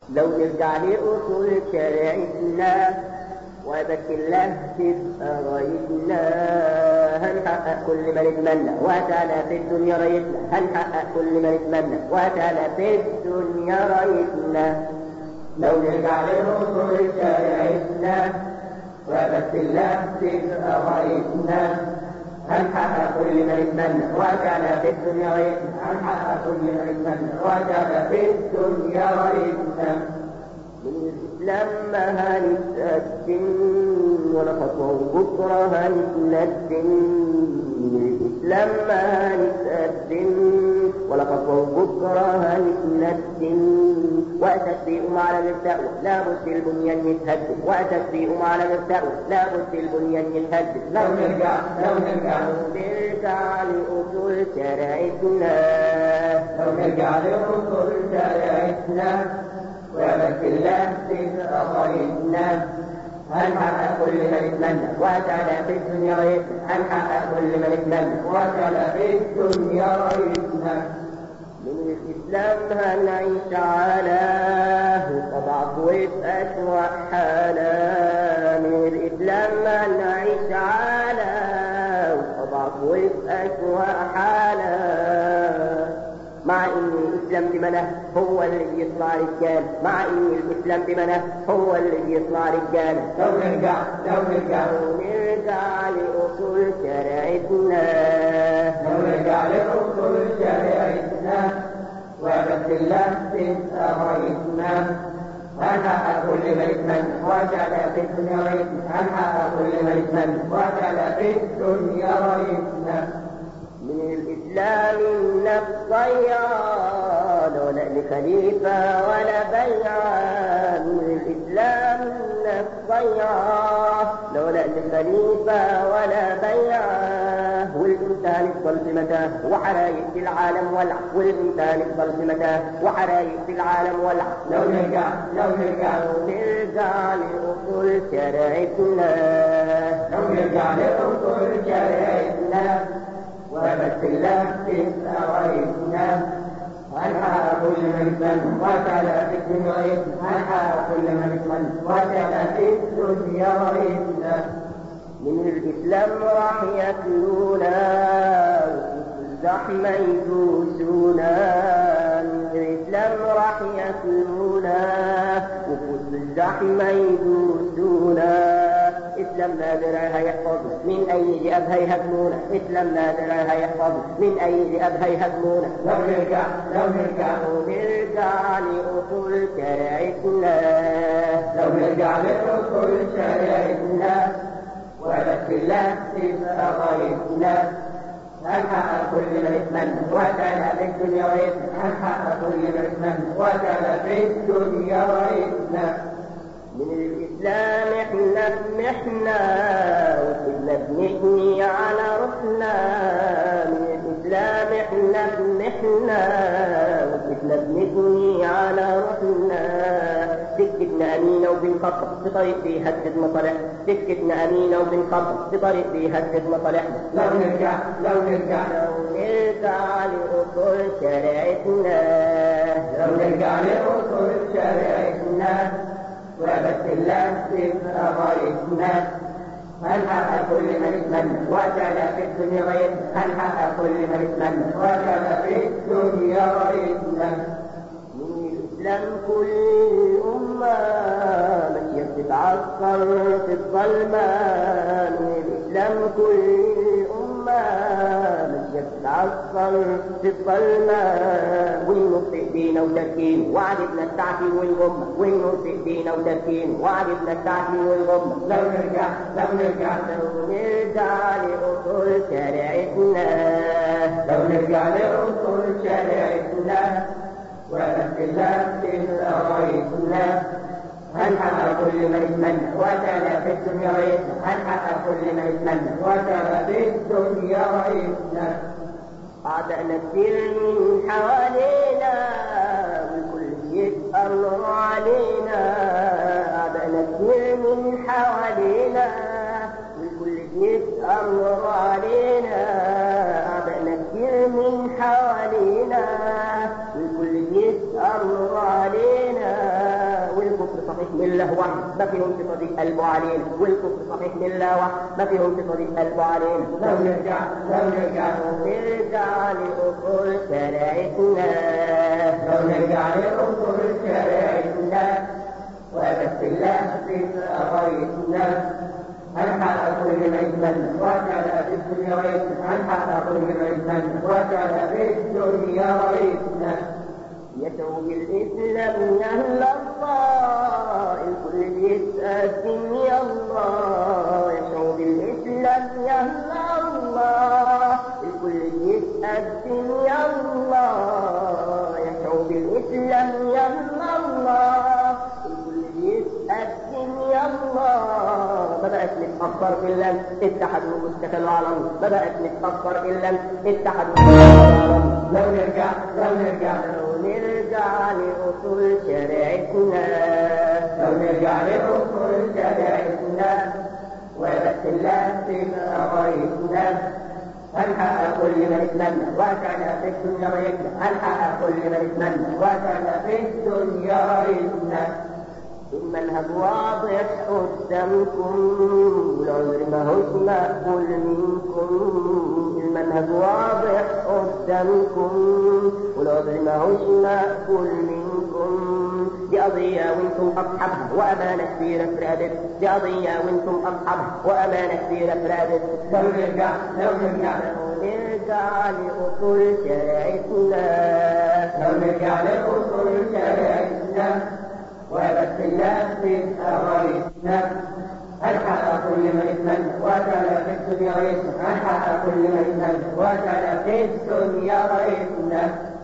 لو نرجع لأصول شريعتنا وبس الله تبقى رايتنا، هنحقق كل ما نتمنى وتعالى في الدنيا رايتنا، هنحقق كل ما نتمنى وتعالى في الدنيا رايتنا. لو نرجع لأصول شريعتنا وبس الله تبقى رايتنا، هنحقق كل ما نتمنى وتعالى في الدنيا رايتنا، هنحقق كل ما نتمنى وتعالى في الدنيا رايتنا. من الإسلام ما هنتقدم ولا خطوة بكرة هنتندم، من الإسلام ما هنتقدم ولا خطوة بكرة هنتندم. وأتت بيهم على التقوى لا بد البنيان يتهدم، وأتت بيهم على التقوى لا بد البنيان يتهدم. لو نرجع لأصول شريعتنا، لو نرجع لأصول شريعتنا وبس الله تبقى رايتنا، هنحقق كل ما نتمنى وتعالى في الدنيا رايتنا، هنحقق كل ما نتمنى وتعالى في الدنيا رايتنا. من الإسلام هنعيش على وضعف وأسوأ حالة، من الإسلام هنعيش على وضعف وأسوأ حالة، مع ان الاسلام بمنه هو اللي بيطلع رجال، مع ان الاسلام بمنه هو اللي بيطلع رجال. لو نرجع لاصول شريعتنا، لو نرجع لاصول شريعتنا وبس الله تبقى رايتنا، هنحقق كل ما نتمنى وتعالى في الدنيا رايتنا، هنحقق كل ما نتمنى وتعالى في الدنيا رايتنا. من الإسلام النفس ضيعان ولا لخليفة ولا بيعان، من الإسلام النفس ضيعان لولا لخليفة ولا بيعان. والإنسان يفضل في متاه وحرايق في العالم ولع، والإنسان يفضل في متاه وحرايق في العالم ولع. لو نرجع لأصول شريعتنا، لو نرجع لأصول شريعتنا وبس الله تبقى رايتنا، هنحقق كل ما نتمنى وتعالى في الدنيا رايتنا، هنحقق كل ما نتمنى وتعالى في الدنيا رايتنا. من الإسلام راح يتلونا الزحمة يدوسونا، من الإسلام راح يتلونا وفوز الزحمة يدوسونا. إسلامنا درعها يحفظنا من أي ذئاب هيهاجمونا، إسلامنا درعها يحفظنا من أي ذئاب هيهاجمونا. لو نرجع لأصول شريعتنا، لو نرجع لأصول شريعتنا وبس الله تبقى رايتنا، هنحقق كل ما نتمنى وتعالى في الدنيا رايتنا، هنحقق كل ما نتمنى وتعالى في الدنيا رايتنا. من الإسلام احنا بنحنا وكلنا بنحني على روحنا، من الإسلام احنا بنحنا وكلنا بنحني على روحنا. سكتنا أمينة وبنخطط في طريق بيهدد مصالحنا، سكتنا أمينة وبنخطط في طريق بيهدد مصالحنا. لو نرجع لأصول شريعتنا، لو نرجع لأصول شريعتنا وبس الله تبقى رايتنا، هنحقق كل ما نتمنى وتعالى في الدنيا رايتنا، هنحقق كل ما نتمنى وتعالى في الدنيا رايتنا. من الإسلام كل الأمة ماشية بتتعثر في الظلمة، من الإسلام كل الأمة ماشية بتتعثر في الظلمة. والنص ايدينا وتركين وعدتنا التعفين والغمة، والنص ايدينا وتركين وعدتنا التعفين والغمة. لو نرجع لأصول شريعتنا، لو نرجع لأصول شريعتنا وبس الله تبقى رايتنا، هنحقق كل ما نتمنى وتعالى في الدنيا رايتنا، هنحقق كل ما نتمنى وتعالى في الدنيا رايتنا. أعدائنا كتير من حوالينا والكل يتأمر علينا، أعدائنا كتير من حوالينا والكل يتأمر علينا، أعدائنا كتير من حوالينا والكل يتأمر علينا. صحيح ملة واحد ما فيهم صفة قلب علينا، والكفر صحيح ملة واحد ما فيهم صفة قلب علينا. لو نرجع لأصول شريعتنا، لو نرجع لأصول شريعتنا وبس الله في غايتنا، هنحقق كل ما يتمنى وكان في الدنيا غايتنا، هنحقق كل ما يتمنى وكان في الدنيا غايتنا. يدعو بالإسلام يا الله الكل يتقدم يا الله، يدعو بالإسلام يا الله الكل يتقدم يا الله، يدعو بالإسلام يا الله الكل يتقدم يا الله. ما بقت نتأخر إلا اتحدوا واستكلوا على الله، ما بقت نتأخر إلا اتحدوا واستكلوا على الله. لو نرجع لأصول شريعتنا، لو نرجع لأصول شريعتنا وبس الله في غايتنا، هنحقق كل ما نتمنى وكان في الدنيا غايتنا، هنحقق كل ما نتمنى وكان في الدنيا غايتنا. المنهج واضح قدامكم والعذر ماهوش مقبول منكم، المنهج واضح قدامكم والعذر ماهوش مقبول منكم. دي قضية وانتم أصحابها وأمانة كبيرة في رقبتكم، دي قضية وانتم أصحابها وأمانة كبيرة في رقبتكم. لو نرجع لأصول شريعتنا، لو نرجع لأصول شريعتنا وبس الله في غايتنا، هنحقق كل ما يتمنى وكان في الدنيا غايتنا، هنحقق كل ما يتمنى وكان في الدنيا غايتنا.